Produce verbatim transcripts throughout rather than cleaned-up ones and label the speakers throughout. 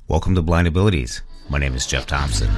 Speaker 1: Welcome to Blind Abilities. My name is Jeff Thompson.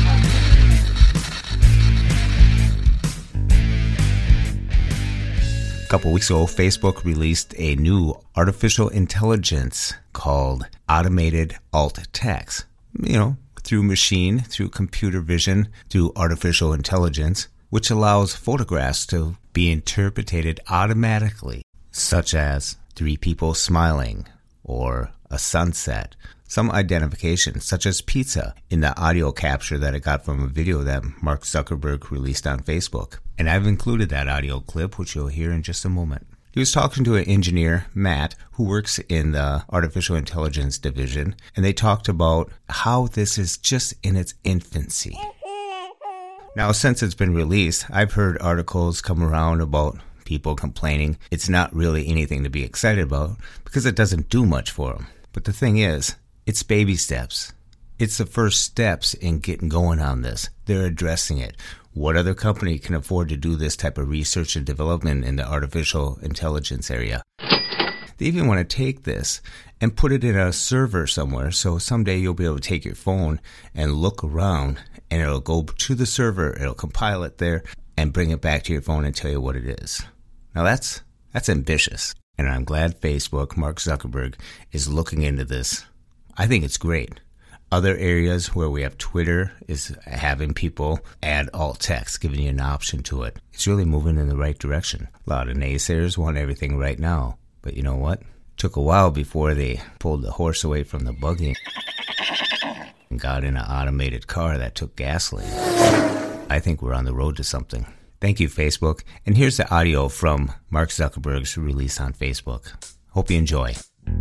Speaker 1: A couple weeks ago, Facebook released a new artificial intelligence called Automated Alt Text. You know, through machine, through computer vision, through artificial intelligence, which allows photographs to be interpreted automatically, such as three people smiling or a sunset. Some identification, such as pizza, in the audio capture that I got from a video that Mark Zuckerberg released on Facebook. And I've included that audio clip, which you'll hear in just a moment. He was talking to an engineer, Matt, who works in the artificial intelligence division, and they talked about how this is just in its infancy. Now, since it's been released, I've heard articles come around about people complaining it's not really anything to be excited about because it doesn't do much for them. But the thing is, it's baby steps. It's the first steps in getting going on this. They're addressing it. What other company can afford to do this type of research and development in the artificial intelligence area? They even want to take this and put it in a server somewhere, so someday you'll be able to take your phone and look around, and it'll go to the server, it'll compile it there, and bring it back to your phone and tell you what it is. Now that's that's ambitious, and I'm glad Facebook, Mark Zuckerberg, is looking into this. I think it's great. Other areas where we have Twitter is having people add alt text, giving you an option to it. It's really moving in the right direction. A lot of naysayers want everything right now. But you know what? It took a while before they pulled the horse away from the buggy and got in an automated car that took gasoline. I think we're on the road to something. Thank you, Facebook. And here's the audio from Mark Zuckerberg's release on Facebook. Hope you enjoy.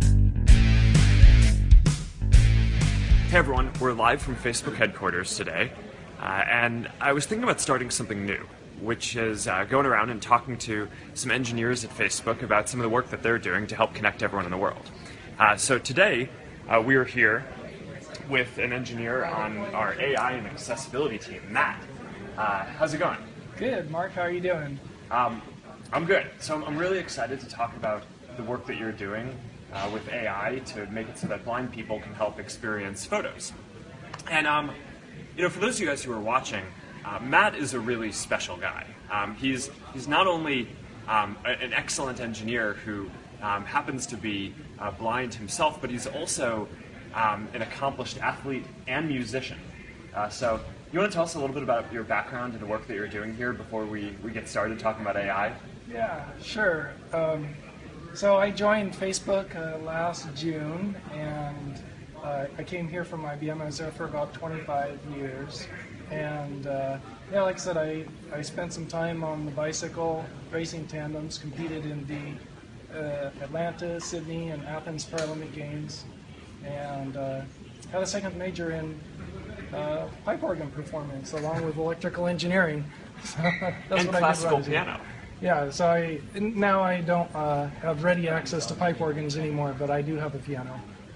Speaker 2: Hey everyone, we're live from Facebook headquarters today, uh, and I was thinking about starting something new, which is uh, going around and talking to some engineers at Facebook about some of the work that they're doing to help connect everyone in the world. Uh, so today, uh, we are here with an engineer on our A I and accessibility team, Matt. Uh, how's it going?
Speaker 3: Good, Mark. How are you doing?
Speaker 2: Um, I'm good. So I'm, I'm really excited to talk about the work that you're doing Uh, with A I to make it so that blind people can help experience photos. And, um, you know, for those of you guys who are watching, uh, Matt is a really special guy. Um, he's, he's not only um, a, an excellent engineer who um, happens to be uh, blind himself, but he's also um, an accomplished athlete and musician. Uh, so you want to tell us a little bit about your background and the work that you're doing here before we, we get started talking about A I?
Speaker 3: Yeah, sure. Um, So I joined Facebook uh, last June, and uh, I came here from I B M. I was there for about twenty-five years, and uh, yeah, like I said, I, I spent some time on the bicycle, racing tandems, competed in the uh, Atlanta, Sydney, and Athens Paralympic Games, and uh, had a second major in uh, pipe organ performance, along with electrical engineering. So that's
Speaker 2: and
Speaker 3: what
Speaker 2: classical
Speaker 3: I did
Speaker 2: piano.
Speaker 3: Yeah, so I now I don't uh, have ready access to pipe organs anymore, but I do have a piano.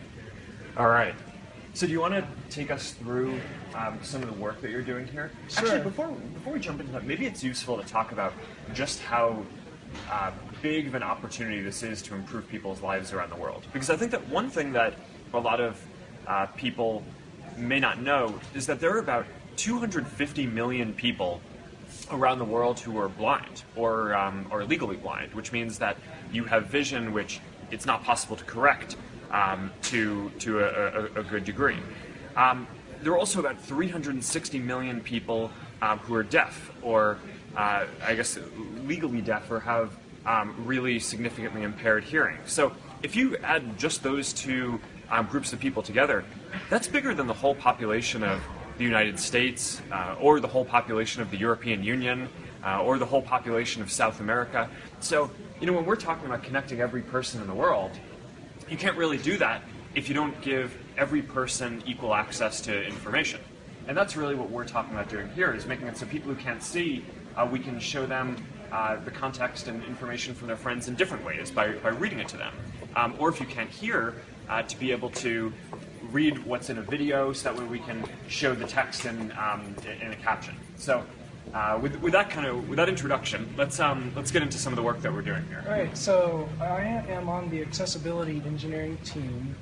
Speaker 2: All right. So do you want to take us through um, some of the work that you're doing here?
Speaker 3: Sure.
Speaker 2: Actually, before before we jump into that, maybe it's useful to talk about just how uh, big of an opportunity this is to improve people's lives around the world. Because I think that one thing that a lot of uh, people may not know is that there are about two hundred fifty million people around the world who are blind or um, or legally blind, which means that you have vision which it's not possible to correct um, to to a, a, a good degree. Um, there are also about three hundred sixty million people um, who are deaf, or uh, I guess legally deaf, or have um, really significantly impaired hearing. So if you add just those two um, groups of people together, that's bigger than the whole population of the United States, uh, or the whole population of the European Union, uh, or the whole population of South America. So, you know, when we're talking about connecting every person in the world, you can't really do that if you don't give every person equal access to information. And that's really what we're talking about doing here, is making it so people who can't see, uh, we can show them uh, the context and information from their friends in different ways by, by reading it to them. Um, or if you can't hear, uh, to be able to read what's in a video, so that way we can show the text in um, in a caption. So, uh, with with that kind of with that introduction, let's um let's get into some of the work that we're doing here.
Speaker 3: All right. So I am on the accessibility engineering team,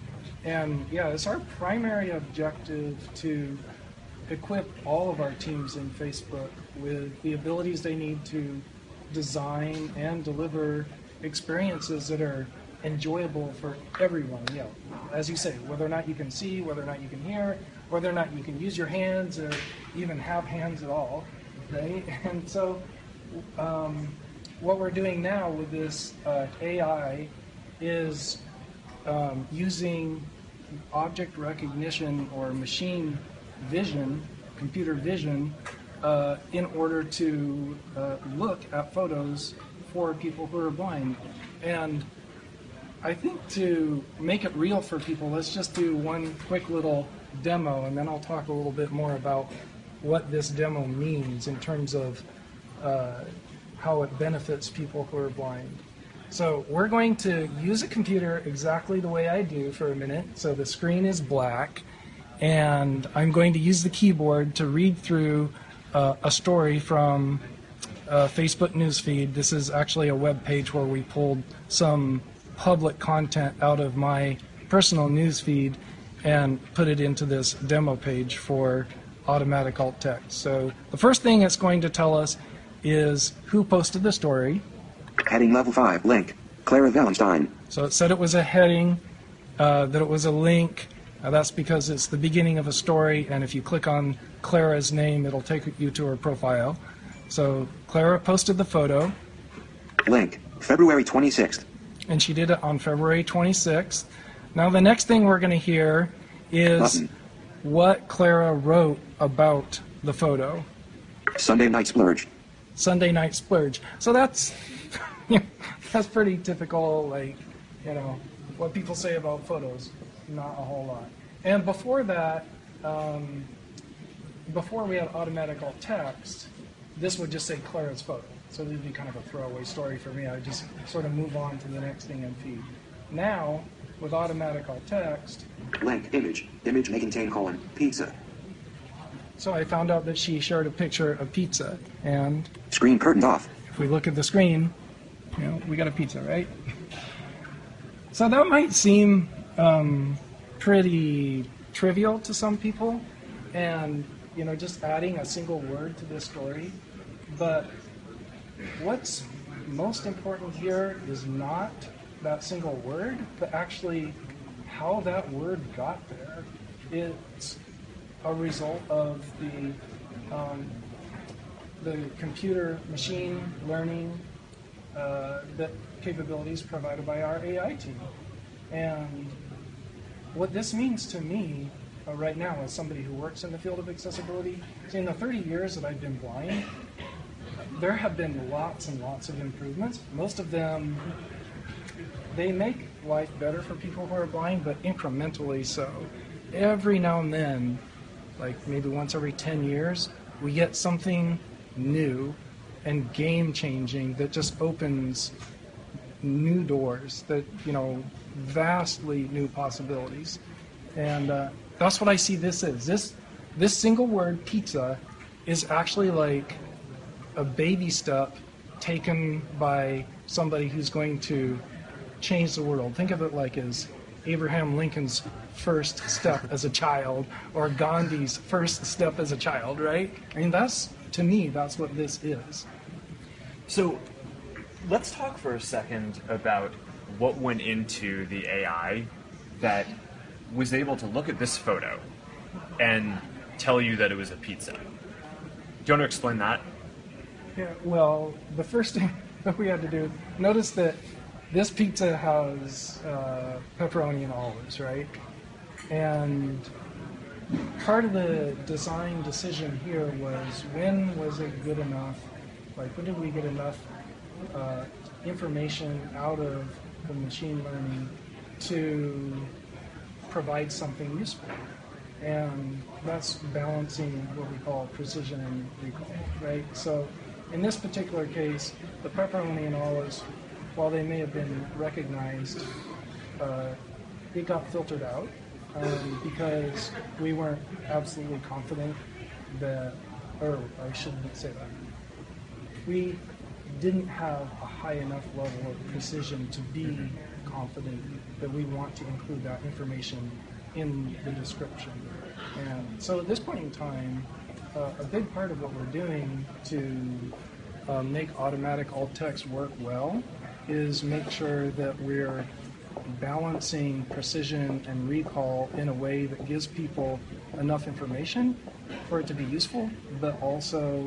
Speaker 3: and yeah, it's our primary objective to equip all of our teams in Facebook with the abilities they need to design and deliver experiences that are enjoyable for everyone. You know, as you say, whether or not you can see, whether or not you can hear, whether or not you can use your hands or even have hands at all, right? And so um, what we're doing now with this uh, A I is um, using object recognition or machine vision, computer vision, uh, in order to uh, look at photos for people who are blind. And I think to make it real for people, let's just do one quick little demo, and then I'll talk a little bit more about what this demo means in terms of uh, how it benefits people who are blind. So we're going to use a computer exactly the way I do for a minute. So the screen is black, and I'm going to use the keyboard to read through uh, a story from uh, Facebook newsfeed. This is actually a web page where we pulled some public content out of my personal newsfeed and put it into this demo page for automatic alt text. So the first thing it's going to tell us is who posted the story.
Speaker 4: Heading level five, link, Clara Valenstein.
Speaker 3: So it said it was a heading, uh, that it was a link. Uh, that's because it's the beginning of a story, and if you click on Clara's name, it'll take you to her profile. So Clara posted the photo.
Speaker 4: Link, February twenty-sixth.
Speaker 3: And she did it on February twenty-sixth. Now the next thing we're going to hear is
Speaker 4: Button.
Speaker 3: what Clara wrote about the photo.
Speaker 4: Sunday night splurge.
Speaker 3: Sunday night splurge. So that's that's pretty typical, like, you know, what people say about photos. Not a whole lot. And before that, um, before we had automatic alt text, this would just say Clara's photo. So this would be kind of a throwaway story for me. I would just sort of move on to the next thing and feed. Now, with automatic alt text,
Speaker 4: Link, image, image may contain colon, pizza.
Speaker 3: so I found out that she shared a picture of pizza. And
Speaker 4: Screen curtained off.
Speaker 3: if we look at the screen, you know, we got a pizza, right? So that might seem um, pretty trivial to some people, and, you know, just adding a single word to this story. But what's most important here is not that single word, but actually how that word got there. It's a result of the um, the computer machine learning uh, that capabilities provided by our A I team. And what this means to me uh, right now, as somebody who works in the field of accessibility, is in the thirty years that I've been blind, there have been lots and lots of improvements. Most of them, they make life better for people who are blind, but incrementally so. Every now and then, like maybe once every ten years, we get something new and game-changing that just opens new doors, that, you know, vastly new possibilities. And uh, that's what I see this is. This, this single word, pizza, is actually like a baby step taken by somebody who's going to change the world. Think of it like as Abraham Lincoln's first step as a child, or Gandhi's first step as a child, right? I mean, that's, to me, that's what this is.
Speaker 2: So let's talk for a second about what went into the A I that was able to look at this photo and tell you that it was a pizza. Do you want to explain that?
Speaker 3: Yeah, well, the first thing that we had to do, notice that this pizza has uh, pepperoni and olives, right? And part of the design decision here was, when was it good enough, like when did we get enough uh, information out of the machine learning to provide something useful? And that's balancing what we call precision and recall, right? So in this particular case, the pepperoni and olives, while they may have been recognized, uh, it got filtered out um, because we weren't absolutely confident that, or I shouldn't say that, we didn't have a high enough level of precision to be confident that we want to include that information in the description. And so at this point in time, uh, a big part of what we're doing to uh, make automatic alt text work well is make sure that we're balancing precision and recall in a way that gives people enough information for it to be useful, but also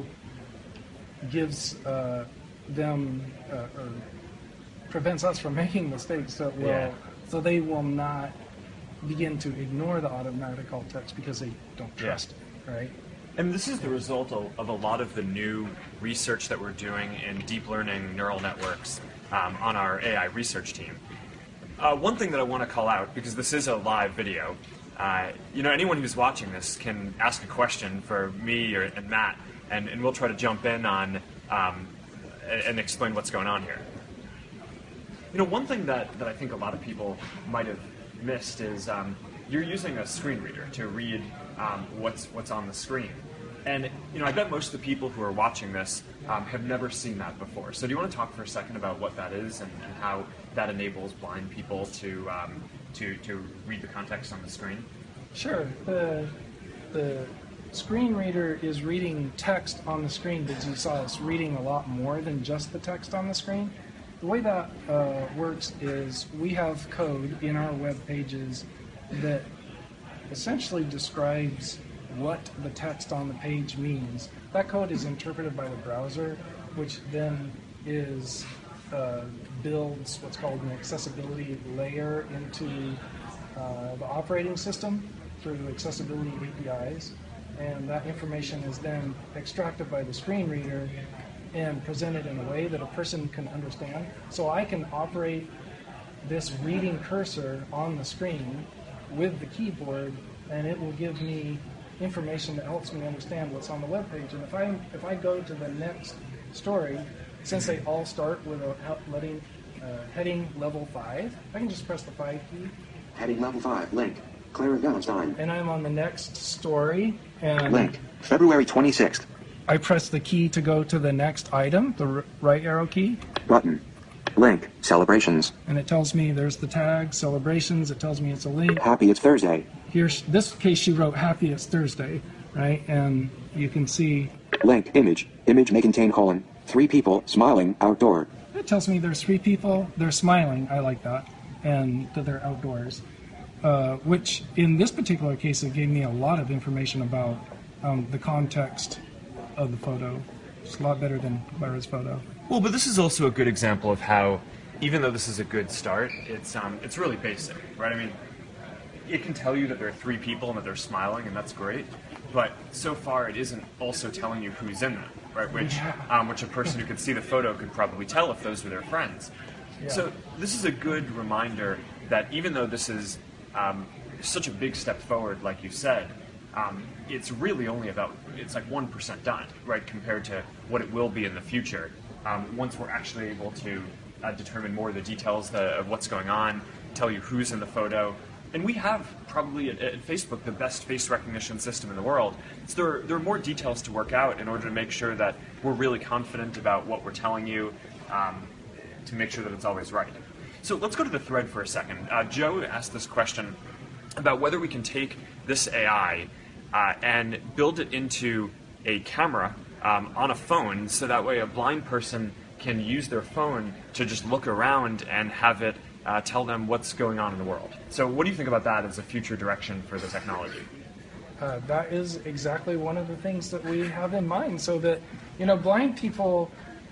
Speaker 3: gives uh, them uh, or prevents us from making mistakes, so it will,
Speaker 2: Yeah.
Speaker 3: so they will not begin to ignore the automatic alt text because they don't trust it, right?
Speaker 2: And this is the result of, of a lot of the new research that we're doing in deep learning neural networks um, on our A I research team. Uh, one thing that I want to call out, because this is a live video, uh, you know, anyone who's watching this can ask a question for me or, and Matt, and, and we'll try to jump in on um, and, and explain what's going on here. You know, one thing that, that I think a lot of people might have missed is um, you're using a screen reader to read um, what's what's on the screen. And, you know, I bet most of the people who are watching this um, have never seen that before. So do you want to talk for a second about what that is and, and how that enables blind people to, um, to, to read the context on the screen?
Speaker 3: Sure. The, the screen reader is reading text on the screen, but you saw us reading a lot more than just the text on the screen. The way that uh, works is we have code in our web pages that essentially describes what the text on the page means. That code is interpreted by the browser, which then is uh, builds what's called an accessibility layer into uh, the operating system through accessibility A P Is, and that information is then extracted by the screen reader and presented in a way that a person can understand. So I can operate this reading cursor on the screen with the keyboard, and it will give me information that helps me understand what's on the web page. And if I if I go to the next story, since they all start with a letting uh, heading level five, I can just press the five key.
Speaker 4: Heading level five, link, Clara Valentine.
Speaker 3: And I'm on the next story, and
Speaker 4: Link, February twenty-sixth.
Speaker 3: I press the key to go to the next item, the r- right arrow key,
Speaker 4: Button. Link, celebrations.
Speaker 3: and it tells me there's the tag, celebrations, it tells me it's a link.
Speaker 4: Happy it's Thursday.
Speaker 3: Here's this case she wrote happy it's Thursday, right? And you can see
Speaker 4: Link, image. Image may contain colon. Three people smiling outdoor.
Speaker 3: it tells me there's three people, they're smiling, I like that, and that they're outdoors. Uh, which in this particular case, it gave me a lot of information about um, the context of the photo. It's a lot better than Clara's photo.
Speaker 2: Well, but this is also a good example of how, even though this is a good start, it's um, it's really basic, right? I mean, it can tell you that there are three people and that they're smiling, and that's great. But so far, it isn't also telling you who's in them, right? Which um, which a person who could see the photo could probably tell if those were their friends.
Speaker 3: Yeah.
Speaker 2: So this is a good reminder that even though this is um, such a big step forward, like you said, um, it's really only about, it's like one percent done, right, compared to what it will be in the future um, once we're actually able to uh, determine more of the details the, of what's going on, tell you who's in the photo. And we have probably at, at Facebook the best face recognition system in the world. So there are, there are more details to work out in order to make sure that we're really confident about what we're telling you, um, to make sure that it's always right. So let's go to the thread for a second. Uh, Joe asked this question about whether we can take this A I uh, and build it into a camera um, on a phone, so that way a blind person can use their phone to just look around and have it uh, tell them what's going on in the world. So what do you think about that as a future direction for the technology?
Speaker 3: Uh, that is exactly one of the things that we have in mind, so that, you know, blind people,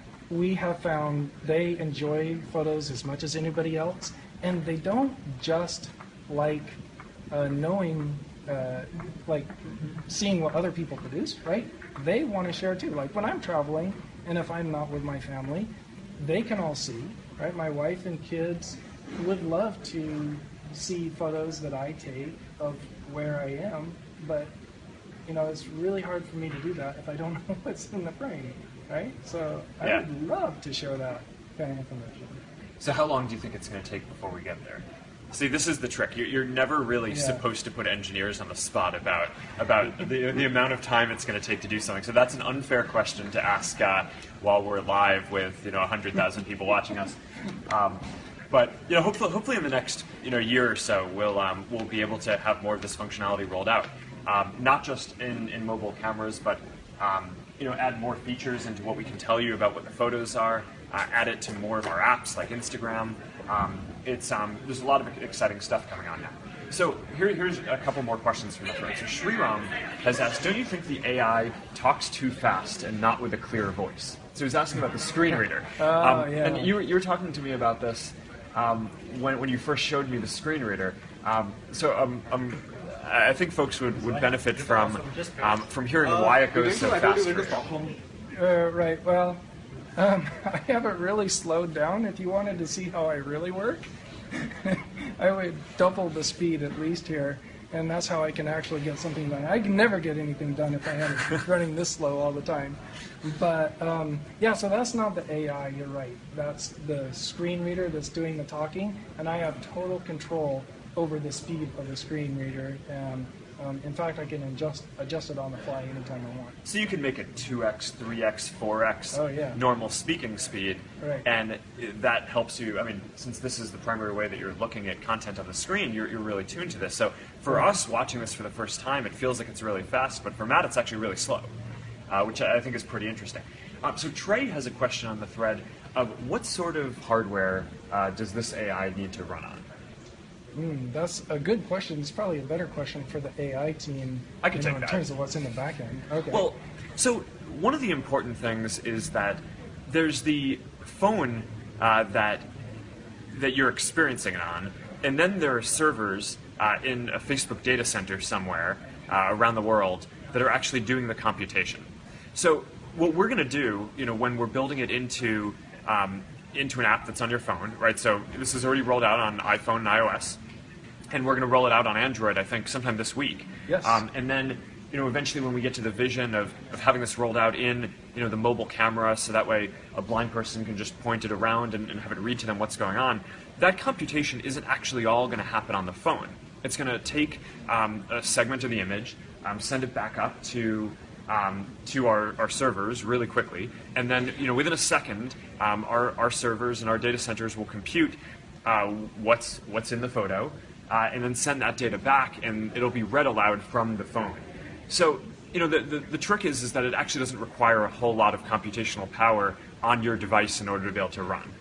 Speaker 3: we have found they enjoy photos as much as anybody else, and they don't just like uh, knowing, uh, like seeing what other people produce, right? They want to share too. Like when I'm traveling, and if I'm not with my family, they can all see, right? My wife and kids would love to see photos that I take of where I am, but you know, it's really hard for me to do that if I don't know what's in the frame, right? So I
Speaker 2: Yeah.
Speaker 3: would love to share that kind of information.
Speaker 2: So how long do you think it's going to take before we get there? See, this is the trick. You're, you're never really
Speaker 3: Yeah.
Speaker 2: supposed to put engineers on the spot about about the, the amount of time it's going to take to do something. So that's an unfair question to ask uh, while we're live with, you know, one hundred thousand people watching us. Um, But you know, hopefully, hopefully in the next you know year or so, we'll um, we'll be able to have more of this functionality rolled out, um, not just in, in mobile cameras, but um, you know, add more features into what we can tell you about what the photos are. Uh, add it to more of our apps like Instagram. Um, it's um, there's a lot of exciting stuff coming on now. So here, here's a couple more questions from the thread. So Shriram has asked, don't you think the A I talks too fast and not with a clear voice? So he's asking about the screen reader.
Speaker 3: Oh,
Speaker 2: um,
Speaker 3: yeah.
Speaker 2: And you, were- you were talking to me about this um, when, when you first showed me the screen reader. Um, so um, um, I think folks would, would benefit from um, from hearing why it goes so fast. for you.
Speaker 3: Uh, right. Well, um, I haven't really slowed down. If you wanted to see how I really work, I would double the speed at least here, and that's how I can actually get something done. I can never get anything done if I had it running this slow all the time. But um, yeah, so that's not the A I. You're right. That's the screen reader that's doing the talking, and I have total control over the speed of the screen reader. And um, in fact, I can adjust adjust it on the fly anytime I want.
Speaker 2: So you can make it two x, three x, four x
Speaker 3: Oh, yeah.
Speaker 2: normal speaking speed,
Speaker 3: Right.
Speaker 2: and that helps you. I mean, since this is the primary way that you're looking at content on the screen, you're, you're really tuned to this. So for us watching this for the first time, it feels like it's really fast, but for Matt, it's actually really slow, uh, which I think is pretty interesting. Um, so Trey has a question on the thread of what sort of hardware uh, does this A I need to run on?
Speaker 3: Mm, that's a good question. It's probably a better question for the A I team.
Speaker 2: I can
Speaker 3: you
Speaker 2: take
Speaker 3: know, in
Speaker 2: that.
Speaker 3: terms of what's in the back end. Okay.
Speaker 2: Well, so one of the important things is that there's the phone uh, that that you're experiencing it on, and then there are servers uh, in a Facebook data center somewhere uh, around the world that are actually doing the computation. So what we're going to do, you know, when we're building it into um, into an app that's on your phone, right? So this is already rolled out on iPhone and iOS, and we're going to roll it out on Android, I think, sometime this week.
Speaker 3: Yes.
Speaker 2: Um, and then, you know, eventually when we get to the vision of, of having this rolled out in, you know, the mobile camera, so that way a blind person can just point it around and, and have it read to them what's going on, that computation isn't actually all going to happen on the phone. It's going to take um, a segment of the image, um, send it back up to um, to our, our servers really quickly, and then, you know, within a second, um, our, our servers and our data centers will compute uh, what's what's in the photo, uh, and then send that data back, and it'll be read aloud from the phone. So, you know, the, the, the trick is, is that it actually doesn't require a whole lot of computational power on your device in order to be able to run.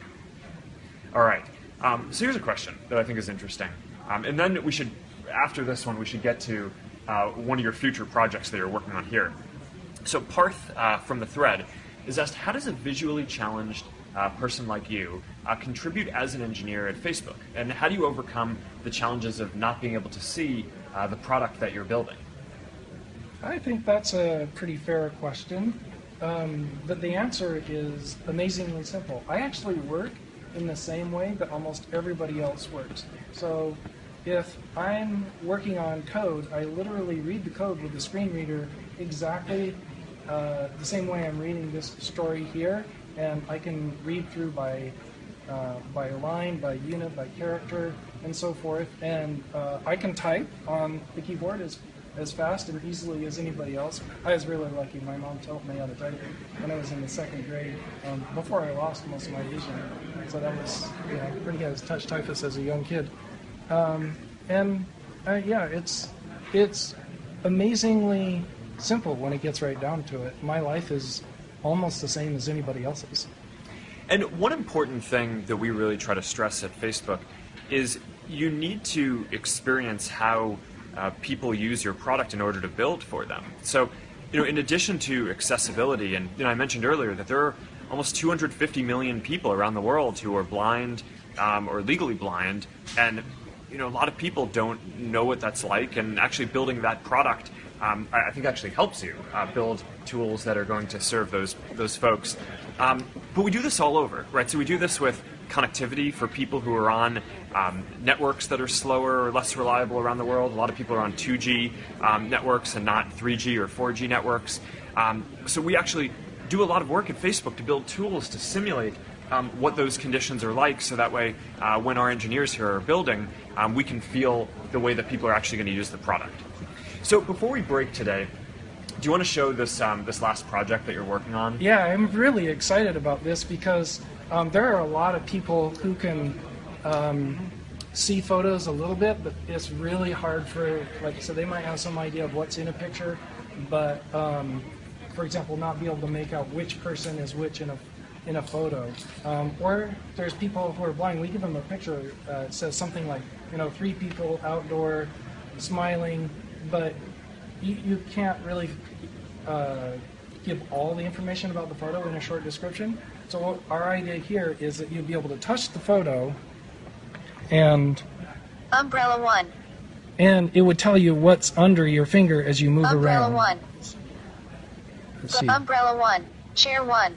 Speaker 2: All right. Um, so here's a question that I think is interesting. Um, and then we should, after this one, we should get to uh, one of your future projects that you're working on here. So Parth uh, from the thread is asked, how does a visually challenged uh, person like you uh, contribute as an engineer at Facebook? And how do you overcome the challenges of not being able to see uh, the product that you're building?
Speaker 3: I think that's a pretty fair question. Um, but the answer is amazingly simple. I actually work in the same way that almost everybody else works. So if I'm working on code, I literally read the code with the screen reader exactly uh, the same way I'm reading this story here, and I can read through by uh, by line, by unit, by character, and so forth. And uh, I can type on the keyboard as as fast and easily as anybody else. I was really lucky. My mom taught me how to type when I was in the second grade, um, before I lost most of my vision. So that was, you know, pretty good. I was touch typhus as a young kid. Um, and uh, yeah, it's it's amazingly simple when it gets right down to it. My life is almost the same as anybody else's.
Speaker 2: And one important thing that we really try to stress at Facebook is you need to experience how uh, people use your product in order to build for them. So, you know, in addition to accessibility, and you know, I mentioned earlier that there are almost two hundred fifty million people around the world who are blind um, or legally blind, and you know, a lot of people don't know what that's like, and actually building that product, um, I, I think actually helps you uh, build tools that are going to serve those those folks. Um, but we do this all over, right? So we do this with connectivity for people who are on um, networks that are slower or less reliable around the world. A lot of people are on two G um, networks and not three G or four G networks. Um, so we actually do a lot of work at Facebook to build tools to simulate Um, what those conditions are like, so that way uh, when our engineers here are building, um, we can feel the way that people are actually going to use the product. So before we break today, do you want to show this um, this last project that you're working on?
Speaker 3: Yeah, I'm really excited about this because um, there are a lot of people who can um, see photos a little bit, but it's really hard for, like, so they might have some idea of what's in a picture, but, um, for example, not be able to make out which person is which in a in a photo. Um, or there's people who are blind, we give them a picture, uh, it says something like, you know, three people outdoor, smiling, but you, you can't really uh, give all the information about the photo in a short description. So our idea here is that you'll be able to touch the photo and
Speaker 5: Umbrella one.
Speaker 3: And it would tell you what's under your finger as you move
Speaker 5: Umbrella
Speaker 3: around.
Speaker 5: one.
Speaker 3: Let's see.
Speaker 5: Umbrella one. Chair one.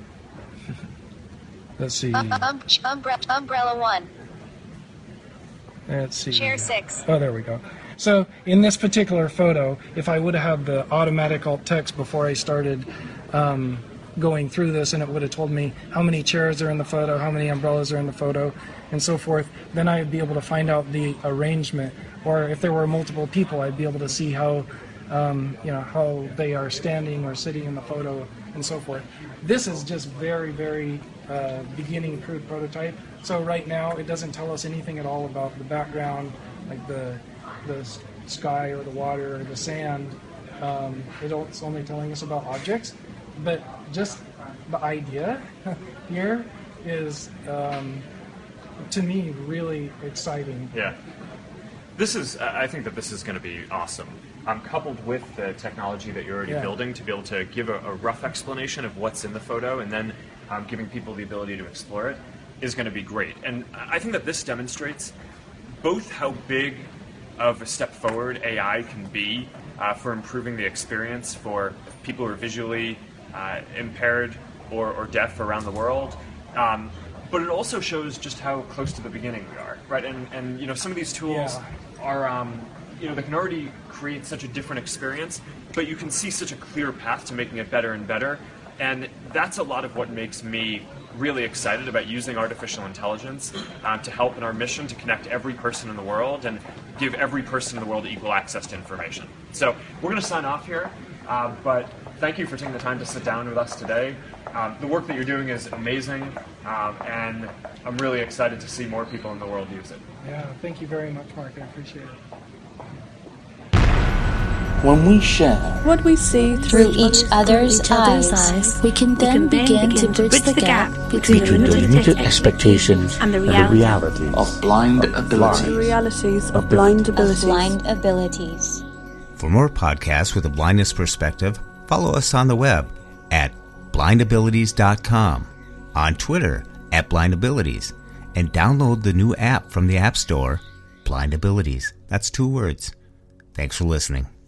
Speaker 3: Let's see.
Speaker 5: Um, um, umbre- umbrella one.
Speaker 3: Let's see.
Speaker 5: Chair six.
Speaker 3: Oh, there we go. So in this particular photo, if I would have had the automatic alt text before I started um, going through this, and it would have told me how many chairs are in the photo, how many umbrellas are in the photo, and so forth, then I'd be able to find out the arrangement. Or if there were multiple people, I'd be able to see how, um, you know, how they are standing or sitting in the photo, and so forth. This is just very, very uh, beginning crude prototype. So right now, it doesn't tell us anything at all about the background, like the the sky or the water or the sand. Um, it's only telling us about objects, but just the idea here is, um, to me, really exciting.
Speaker 2: Yeah. This is, I think that this is going to be awesome. Um, coupled with the technology that you're already
Speaker 3: Yeah.
Speaker 2: building to be able to give a, a rough explanation of what's in the photo and then um, giving people the ability to explore it is going to be great. And I think that this demonstrates both how big of a step forward A I can be uh, for improving the experience for people who are visually uh, impaired or, or deaf around the world. Um, but it also shows just how close to the beginning we are, right? And, and you know, some of these tools
Speaker 3: Yeah.
Speaker 2: are, um, you know, they can already create such a different experience, but you can see such a clear path to making it better and better. And that's a lot of what makes me really excited about using artificial intelligence uh, to help in our mission to connect every person in the world and give every person in the world equal access to information. So we're going to sign off here, uh, but thank you for taking the time to sit down with us today. Um, the work that you're doing is amazing, um, and I'm really excited to see more people in the world use it.
Speaker 3: Yeah, thank you very much, Mark. I appreciate it.
Speaker 6: When we share
Speaker 7: what we see
Speaker 8: through each other's
Speaker 7: each other's
Speaker 8: eyes,
Speaker 7: eyes,
Speaker 8: we can then begin to bridge the gap between
Speaker 6: between the limited expectations
Speaker 7: and the
Speaker 6: and the
Speaker 7: reality
Speaker 6: realities
Speaker 4: of blind
Speaker 7: the
Speaker 4: abilities.
Speaker 7: realities of blind
Speaker 8: of
Speaker 7: abilities.
Speaker 8: blind abilities.
Speaker 1: For more podcasts with a blindness perspective, follow us on the web at blind abilities dot com, on Twitter at blindabilities, and download the new app from the App Store, Blind Abilities. That's two words. Thanks for listening.